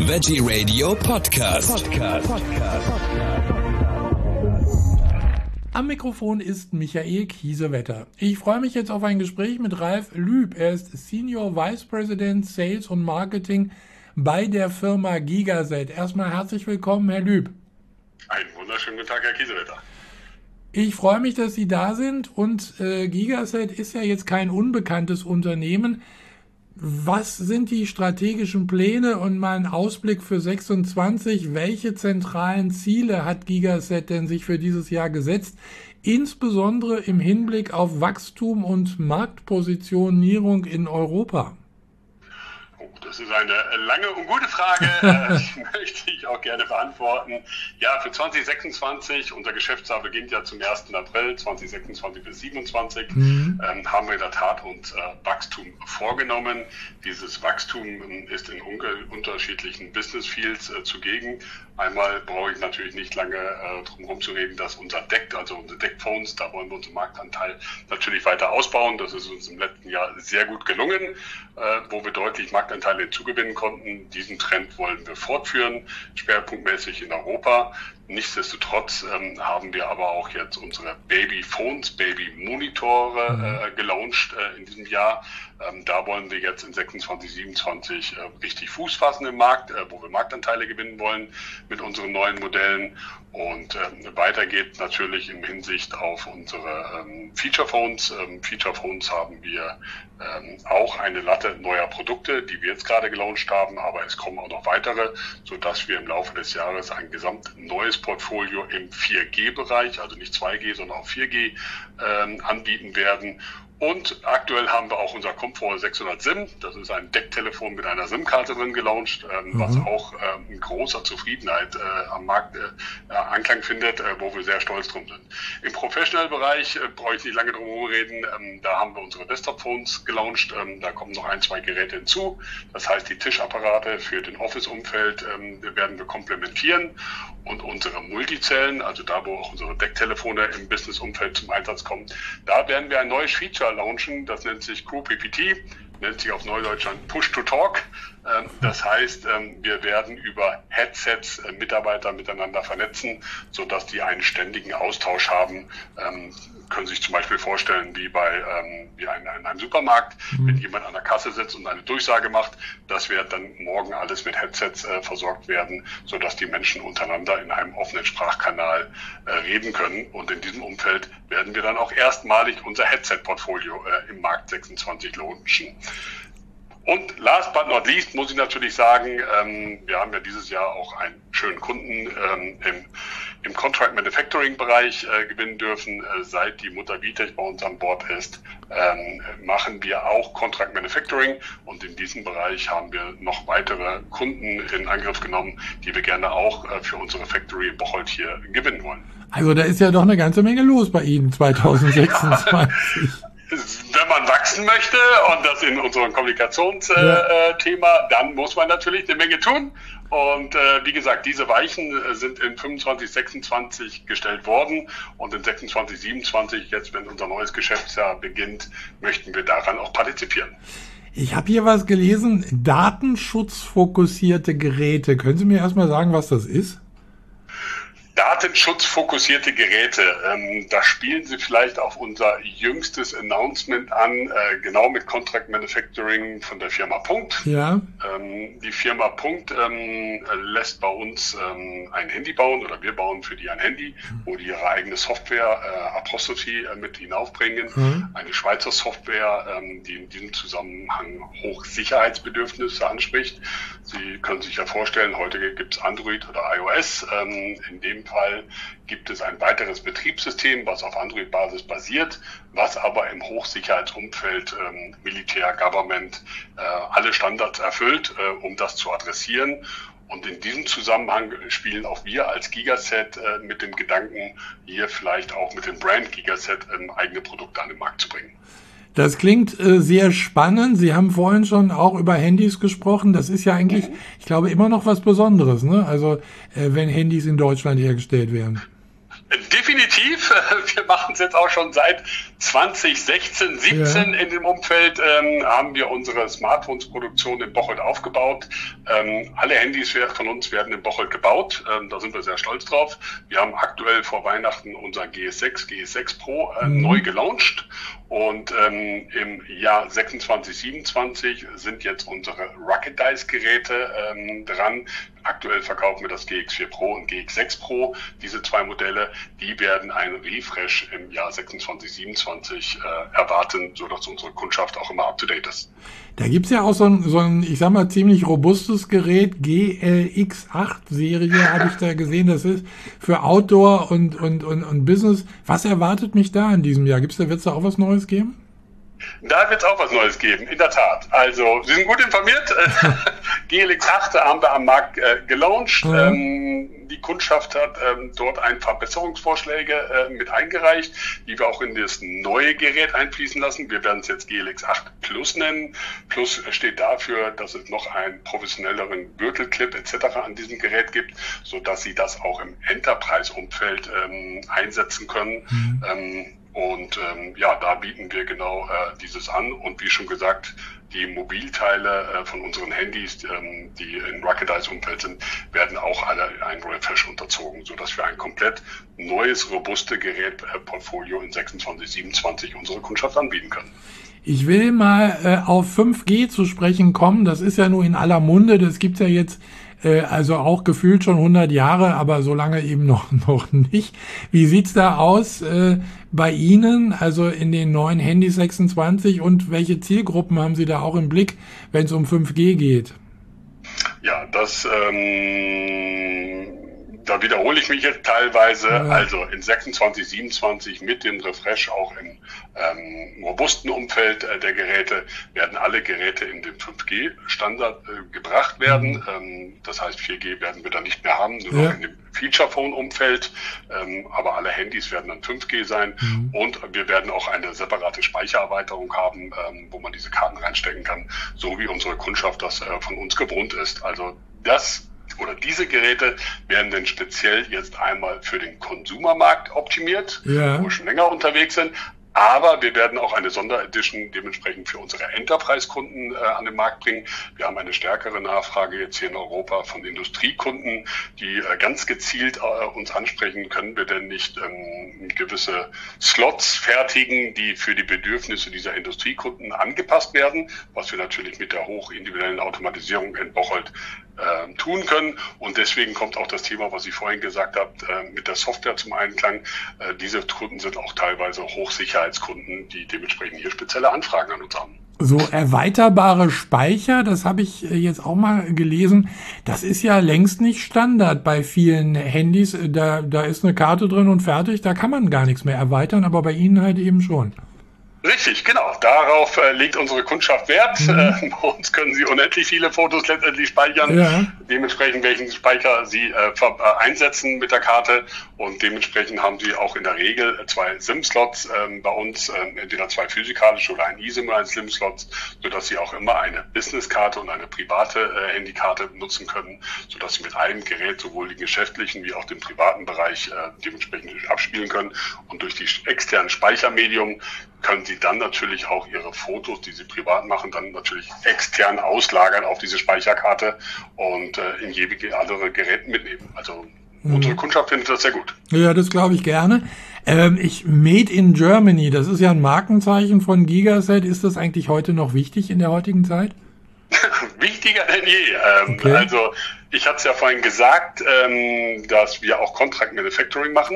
Veggie Radio Podcast. Am Mikrofon ist Michael Kiesewetter. Ich freue mich jetzt auf ein Gespräch mit Ralf Lüb. Er ist Senior Vice President Sales und Marketing bei der Firma Gigaset. Erstmal herzlich willkommen, Herr Lüb. Einen wunderschönen guten Tag, Herr Kiesewetter. Ich freue mich, dass Sie da sind und Gigaset ist ja jetzt kein unbekanntes Unternehmen. Was sind die strategischen Pläne und mal ein Ausblick für 26? Welche zentralen Ziele hat Gigaset denn sich für dieses Jahr gesetzt? Insbesondere im Hinblick auf Wachstum und Marktpositionierung in Europa. Das ist eine lange und gute Frage, die möchte ich auch gerne beantworten. Ja, für 2026, unser Geschäftsjahr beginnt ja zum 1. April 2026 bis 2027, haben wir in der Tat uns Wachstum vorgenommen. Dieses Wachstum ist in unterschiedlichen Business Fields zugegen. Einmal brauche ich natürlich nicht lange drum herum zu reden, dass unser DECT, also unsere DECT-Phones, da wollen wir unseren Marktanteil natürlich weiter ausbauen. Das ist uns im letzten Jahr sehr gut gelungen, wo wir deutlich Marktanteile hinzugewinnen konnten. Diesen Trend wollen wir fortführen, schwerpunktmäßig in Europa. Nichtsdestotrotz haben wir aber auch jetzt unsere Baby-Phones, Baby-Monitore gelauncht in diesem Jahr. Da wollen wir jetzt in 26, 27 richtig Fuß fassen im Markt, wo wir Marktanteile gewinnen wollen mit unseren neuen Modellen. Und weiter geht natürlich in Hinsicht auf unsere Feature Phones. Feature Phones haben wir auch eine Latte neuer Produkte, die wir jetzt gerade gelauncht haben, aber es kommen auch noch weitere, sodass wir im Laufe des Jahres ein gesamt neues Portfolio im 4G-Bereich, also nicht 2G, sondern auch 4G anbieten werden. Und aktuell haben wir auch unser Comfort 600 SIM. Das ist ein Decktelefon mit einer SIM-Karte drin gelauncht, was auch in großer Zufriedenheit am Markt Anklang findet, wo wir sehr stolz drum sind. Im Professional-Bereich brauche ich nicht lange drum herum reden. Da haben wir unsere Desktop-Phones gelauncht. Da kommen noch 1, 2 Geräte hinzu. Das heißt, die Tischapparate für den Office-Umfeld werden wir komplementieren. Und unsere Multizellen, also da, wo auch unsere Decktelefone im Business-Umfeld zum Einsatz kommen, da werden wir ein neues Feature launchen. Das nennt sich CrewPPT, nennt sich auf Neudeutsch Push-to-Talk. Das heißt, wir werden über Headsets Mitarbeiter miteinander vernetzen, sodass die einen ständigen Austausch haben. Können sich zum Beispiel vorstellen, wie in einem Supermarkt, wenn jemand an der Kasse sitzt und eine Durchsage macht, dass wir dann morgen alles mit Headsets versorgt werden, sodass die Menschen untereinander in einem offenen Sprachkanal reden können. Und in diesem Umfeld werden wir dann auch erstmalig unser Headset-Portfolio im Markt 26 launchen. Und last but not least muss ich natürlich sagen, wir haben ja dieses Jahr auch einen schönen Kunden im Contract Manufacturing Bereich gewinnen dürfen. Seit die Mutter Vitech bei uns an Bord ist, machen wir auch Contract Manufacturing, und in diesem Bereich haben wir noch weitere Kunden in Angriff genommen, die wir gerne auch für unsere Factory in Bocholt hier gewinnen wollen. Also da ist ja doch eine ganze Menge los bei Ihnen 2026. Wenn man wachsen möchte und das in unserem Kommunikationsthema, dann muss man natürlich eine Menge tun. Und wie gesagt, diese Weichen sind in 25, 26 gestellt worden, und in 26, 27, jetzt wenn unser neues Geschäftsjahr beginnt, möchten wir daran auch partizipieren. Ich habe hier was gelesen, datenschutzfokussierte Geräte. Können Sie mir erstmal sagen, was das ist? Datenschutzfokussierte Geräte, da spielen Sie vielleicht auf unser jüngstes Announcement an, genau mit Contract Manufacturing von der Firma Punkt. Ja. Die Firma Punkt lässt bei uns ein Handy bauen, oder wir bauen für die ein Handy, wo die ihre eigene Software Apostrophe mit hinaufbringen. Eine Schweizer Software, die in diesem Zusammenhang Hochsicherheitsbedürfnisse anspricht. Sie können sich ja vorstellen, heute gibt es Android oder iOS. In dem Fall gibt es ein weiteres Betriebssystem, was auf Android-Basis basiert, was aber im Hochsicherheitsumfeld Militär, Government alle Standards erfüllt, um das zu adressieren. Und in diesem Zusammenhang spielen auch wir als Gigaset mit dem Gedanken, hier vielleicht auch mit dem Brand Gigaset eigene Produkte an den Markt zu bringen. Das klingt sehr spannend. Sie haben vorhin schon auch über Handys gesprochen. Das ist ja eigentlich, ich glaube, immer noch was Besonderes, ne? Also wenn Handys in Deutschland hergestellt werden. Definitiv. Wir machen es jetzt auch schon seit 2016, 17 in dem Umfeld haben wir unsere Smartphones-Produktion in Bocholt aufgebaut. Alle Handys von uns werden in Bocholt gebaut. Da sind wir sehr stolz drauf. Wir haben aktuell vor Weihnachten unser GS6 Pro neu gelauncht. Und im Jahr 26, 27 sind jetzt unsere Ruggedize-Geräte dran. Aktuell verkaufen wir das GX4 Pro und GX6 Pro. Diese zwei Modelle, die werden einen Refresh im Jahr 26, 27 erwarten, sodass unsere Kundschaft auch immer up-to-date ist. Da gibt's ja auch so ein, ich sag mal, ziemlich robustes Gerät, GLX8-Serie, habe ich da gesehen. Das ist für Outdoor und Business. Was erwartet mich da in diesem Jahr? Wird's da auch was Neues geben? Da wird es auch was Neues geben, in der Tat. Also, Sie sind gut informiert. GLX8 haben wir am Markt gelauncht. Die Kundschaft hat dort ein paar Verbesserungsvorschläge mit eingereicht, die wir auch in das neue Gerät einfließen lassen. Wir werden es jetzt GLX8 Plus nennen. Plus steht dafür, dass es noch einen professionelleren Gürtelclip etc. an diesem Gerät gibt, sodass Sie das auch im Enterprise-Umfeld einsetzen können. Da bieten wir genau dieses an. Und wie schon gesagt, die Mobilteile von unseren Handys, die im Ruggedize-Umfeld sind, werden auch alle ein Refresh unterzogen, sodass wir ein komplett neues, robuste Gerätportfolio in 26, 27 unsere Kundschaft anbieten können. Ich will mal auf 5G zu sprechen kommen. Das ist ja nur in aller Munde. Das gibt's ja jetzt also auch gefühlt schon 100 Jahre, aber so lange eben noch nicht. Wie sieht's da aus bei Ihnen, also in den neuen Handys 26, und welche Zielgruppen haben Sie da auch im Blick, wenn es um 5G geht? Ja, da wiederhole ich mich jetzt teilweise. Ja. Also in 26, 27 mit dem Refresh auch im robusten Umfeld der Geräte werden alle Geräte in den 5G-Standard gebracht werden. Das heißt, 4G werden wir dann nicht mehr haben, nur noch in dem Feature-Phone-Umfeld. Aber alle Handys werden dann 5G sein. Und wir werden auch eine separate Speichererweiterung haben, wo man diese Karten reinstecken kann, so wie unsere Kundschaft das von uns gewohnt ist. Also diese Geräte werden dann speziell jetzt einmal für den Konsumermarkt optimiert, wo wir schon länger unterwegs sind. Aber wir werden auch eine Sonderedition dementsprechend für unsere Enterprise-Kunden an den Markt bringen. Wir haben eine stärkere Nachfrage jetzt hier in Europa von Industriekunden, die ganz gezielt uns ansprechen, können wir denn nicht gewisse Slots fertigen, die für die Bedürfnisse dieser Industriekunden angepasst werden, was wir natürlich mit der hochindividuellen Automatisierung in Bocholt tun können. Und deswegen kommt auch das Thema, was ich vorhin gesagt habe, mit der Software zum Einklang. Diese Kunden sind auch teilweise Hochsicherheitskunden, die dementsprechend hier spezielle Anfragen an uns haben. So erweiterbare Speicher, das habe ich jetzt auch mal gelesen, das ist ja längst nicht Standard bei vielen Handys. Da ist eine Karte drin und fertig, da kann man gar nichts mehr erweitern, aber bei Ihnen halt eben schon. Richtig, genau. Darauf legt unsere Kundschaft Wert. Bei uns können Sie unendlich viele Fotos letztendlich speichern. Dementsprechend, welchen Speicher Sie einsetzen mit der Karte. Und dementsprechend haben Sie auch in der Regel 2 SIM-Slots bei uns, entweder 2 physikalische oder ein eSIM oder ein SIM-Slot, sodass Sie auch immer eine Business-Karte und eine private Handykarte nutzen können, sodass Sie mit einem Gerät sowohl den geschäftlichen wie auch den privaten Bereich dementsprechend abspielen können. Und durch die externen Speichermedium können Sie dann natürlich auch Ihre Fotos, die Sie privat machen, dann natürlich extern auslagern auf diese Speicherkarte und in jeweilige andere Geräte mitnehmen. Also unsere Kundschaft findet das sehr gut. Ja, das glaube ich gerne. Made in Germany, das ist ja ein Markenzeichen von Gigaset. Ist das eigentlich heute noch wichtig in der heutigen Zeit? Wichtiger denn je. Also ich hatte es ja vorhin gesagt, dass wir auch Contract Manufacturing machen.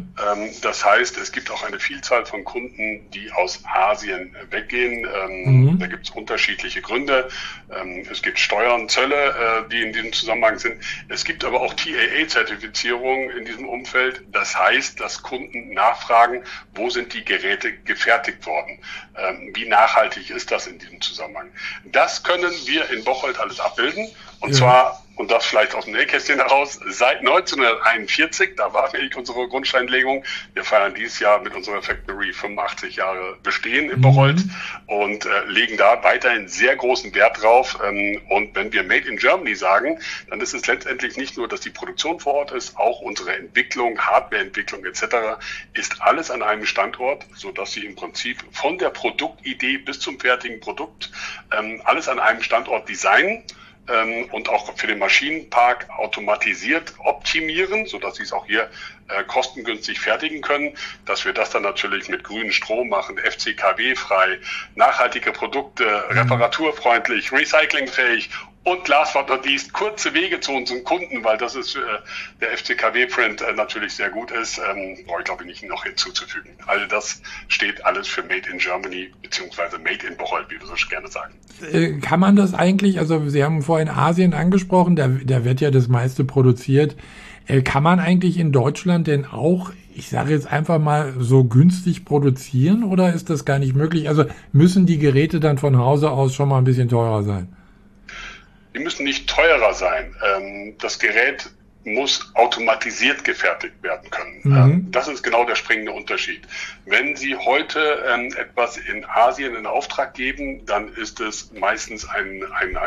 Das heißt, es gibt auch eine Vielzahl von Kunden, die aus Asien weggehen. Da gibt es unterschiedliche Gründe. Es gibt Steuern, Zölle, die in diesem Zusammenhang sind. Es gibt aber auch TAA-Zertifizierungen in diesem Umfeld. Das heißt, dass Kunden nachfragen, wo sind die Geräte gefertigt worden? Wie nachhaltig ist das in diesem Zusammenhang? Das können wir in Bocholt alles abbilden. Und zwar und das vielleicht aus dem Nähkästchen heraus, seit 1941, da war wirklich unsere Grundsteinlegung. Wir feiern dieses Jahr mit unserer Factory 85 Jahre Bestehen in Bocholt und legen da weiterhin sehr großen Wert drauf. Und wenn wir Made in Germany sagen, dann ist es letztendlich nicht nur, dass die Produktion vor Ort ist, auch unsere Entwicklung, Hardwareentwicklung etc. ist alles an einem Standort, sodass Sie im Prinzip von der Produktidee bis zum fertigen Produkt alles an einem Standort designen und auch für den Maschinenpark automatisiert optimieren, sodass Sie es auch hier kostengünstig fertigen können, dass wir das dann natürlich mit grünem Strom machen, FCKW-frei, nachhaltige Produkte, reparaturfreundlich, recyclingfähig und last but not least kurze Wege zu unseren Kunden, weil das ist der FCKW-Print natürlich sehr gut ist, brauche ich glaube ich nicht noch hinzuzufügen. All das steht alles für Made in Germany beziehungsweise Made in Bocholt, wie wir so gerne sagen. Kann man das eigentlich, also Sie haben vorhin Asien angesprochen, da wird ja das meiste produziert. Kann man eigentlich in Deutschland denn auch, ich sage jetzt einfach mal, so günstig produzieren oder ist das gar nicht möglich? Also müssen die Geräte dann von Hause aus schon mal ein bisschen teurer sein? Die müssen nicht teurer sein. Das Gerät muss automatisiert gefertigt werden können. Das ist genau der springende Unterschied. Wenn Sie heute etwas in Asien in Auftrag geben, dann ist es meistens ein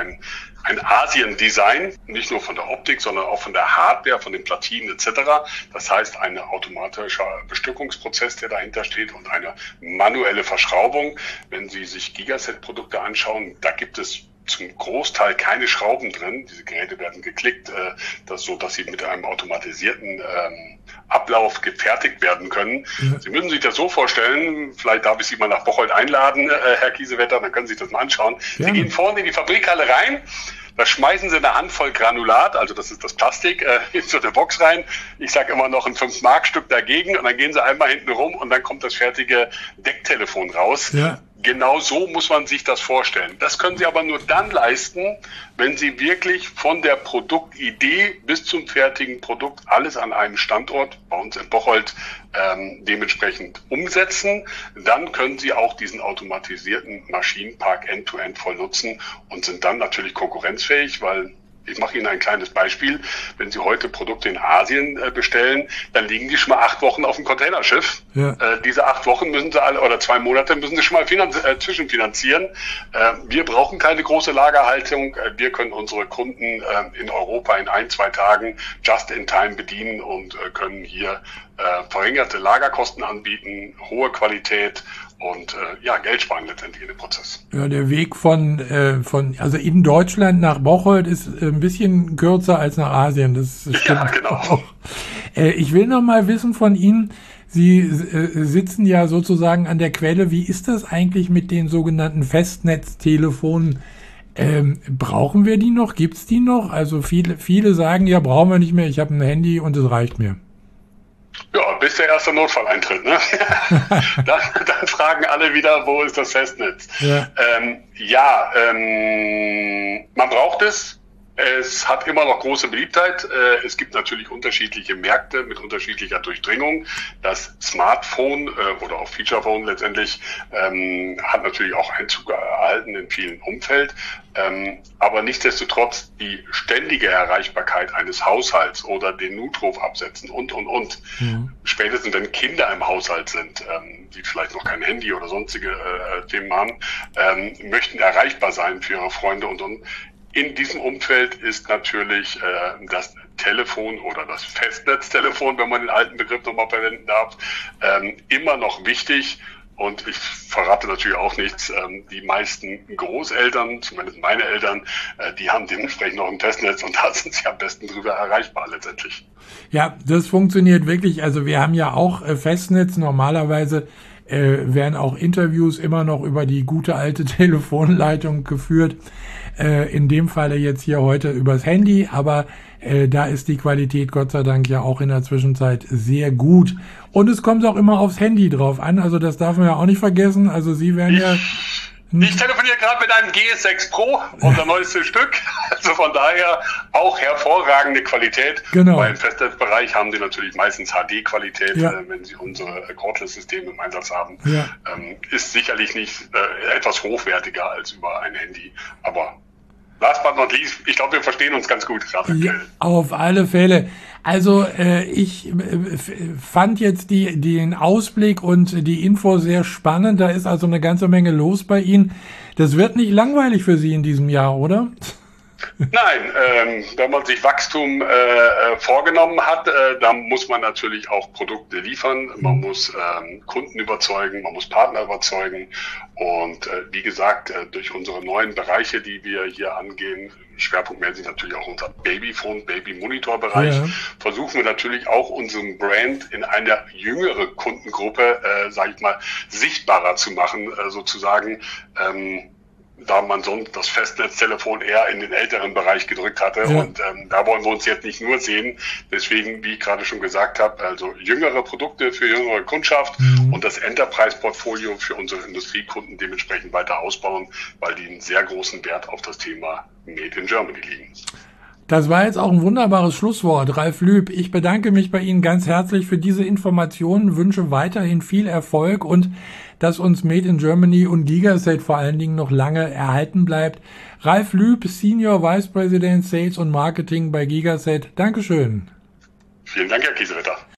Asien-Design, nicht nur von der Optik, sondern auch von der Hardware, von den Platinen etc. Das heißt, ein automatischer Bestückungsprozess, der dahinter steht und eine manuelle Verschraubung. Wenn Sie sich Gigaset-Produkte anschauen, da gibt es zum Großteil keine Schrauben drin. Diese Geräte werden geklickt, so dass sie mit einem automatisierten Ablauf gefertigt werden können. Ja. Sie müssen sich das so vorstellen, vielleicht darf ich Sie mal nach Bocholt einladen, Herr Kiesewetter, dann können Sie sich das mal anschauen. Ja. Sie gehen vorne in die Fabrikhalle rein, da schmeißen Sie eine Handvoll Granulat, also das ist das Plastik, in so eine Box rein. Ich sage immer noch ein 5-Mark-Stück dagegen und dann gehen Sie einmal hinten rum und dann kommt das fertige Decktelefon raus. Ja. Genau so muss man sich das vorstellen. Das können Sie aber nur dann leisten, wenn Sie wirklich von der Produktidee bis zum fertigen Produkt alles an einem Standort, bei uns in Bocholt, dementsprechend umsetzen. Dann können Sie auch diesen automatisierten Maschinenpark end-to-end voll nutzen und sind dann natürlich konkurrenzfähig, weil ich mache Ihnen ein kleines Beispiel. Wenn Sie heute Produkte in Asien bestellen, dann liegen die schon mal 8 Wochen auf dem Containerschiff. Ja. Diese 8 Wochen müssen Sie alle, oder 2 Monate müssen Sie schon mal zwischenfinanzieren. Wir brauchen keine große Lagerhaltung. Wir können unsere Kunden in Europa in 1-2 Tagen just in time bedienen und können hier verringerte Lagerkosten anbieten, hohe Qualität und Geld sparen letztendlich in dem Prozess. Ja, der Weg also in Deutschland nach Bocholt ist ein bisschen kürzer als nach Asien. Das stimmt. Ja, genau. Auch. Ich will noch mal wissen von Ihnen, Sie sitzen ja sozusagen an der Quelle. Wie ist das eigentlich mit den sogenannten Festnetztelefonen? Brauchen wir die noch? Gibt's die noch? Also viele sagen, ja, brauchen wir nicht mehr. Ich habe ein Handy und es reicht mir. Ja, bis der erste Notfall eintritt, ne? dann fragen alle wieder, wo ist das Festnetz? Ja, man braucht es. Es hat immer noch große Beliebtheit. Es gibt natürlich unterschiedliche Märkte mit unterschiedlicher Durchdringung. Das Smartphone oder auch Featurephone letztendlich hat natürlich auch Einzug erhalten in vielen Umfeld. Aber nichtsdestotrotz die ständige Erreichbarkeit eines Haushalts oder den Notruf absetzen und. Mhm. Spätestens wenn Kinder im Haushalt sind, die vielleicht noch kein Handy oder sonstige Themen haben, möchten erreichbar sein für ihre Freunde und. In diesem Umfeld ist natürlich das Telefon oder das Festnetztelefon, wenn man den alten Begriff nochmal verwenden darf, immer noch wichtig. Und ich verrate natürlich auch nichts. Die meisten Großeltern, zumindest meine Eltern, die haben dementsprechend noch ein Festnetz und da sind sie am besten drüber erreichbar letztendlich. Ja, das funktioniert wirklich. Also wir haben ja auch Festnetz. Normalerweise werden auch Interviews immer noch über die gute alte Telefonleitung geführt. In dem Falle jetzt hier heute übers Handy, aber da ist die Qualität Gott sei Dank ja auch in der Zwischenzeit sehr gut. Und es kommt auch immer aufs Handy drauf an, also das darf man ja auch nicht vergessen. Also Sie werden ja... Ich telefoniere gerade mit einem GS6 Pro, unser neuestes Stück. Also von daher auch hervorragende Qualität. Genau. Weil im Festnetzbereich haben Sie natürlich meistens HD-Qualität, wenn Sie unsere Cordless-Systeme im Einsatz haben. Ja. Ist sicherlich nicht etwas hochwertiger als über ein Handy. Aber last but not least, ich glaube, wir verstehen uns ganz gut gerade. Ja, auf alle Fälle. Also ich fand jetzt den Ausblick und die Info sehr spannend. Da ist also eine ganze Menge los bei Ihnen. Das wird nicht langweilig für Sie in diesem Jahr, oder? Nein, wenn man sich Wachstum vorgenommen hat, dann muss man natürlich auch Produkte liefern, man muss Kunden überzeugen, man muss Partner überzeugen und wie gesagt, durch unsere neuen Bereiche, die wir hier angehen, schwerpunktmäßig natürlich auch unser Babyphone, Baby-Monitor-Bereich, versuchen wir natürlich auch unseren Brand in eine jüngere Kundengruppe, sage ich mal, sichtbarer zu machen, sozusagen, da man sonst das Festnetztelefon eher in den älteren Bereich gedrückt hatte. Ja. Und da wollen wir uns jetzt nicht nur sehen. Deswegen, wie ich gerade schon gesagt habe, also jüngere Produkte für jüngere Kundschaft und das Enterprise-Portfolio für unsere Industriekunden dementsprechend weiter ausbauen, weil die einen sehr großen Wert auf das Thema Made in Germany legen. Das war jetzt auch ein wunderbares Schlusswort. Ralf Lüb, ich bedanke mich bei Ihnen ganz herzlich für diese Informationen, wünsche weiterhin viel Erfolg und dass uns Made in Germany und Gigaset vor allen Dingen noch lange erhalten bleibt. Ralf Lüb, Senior Vice President Sales und Marketing bei Gigaset. Dankeschön. Vielen Dank, Herr Kiesewetter.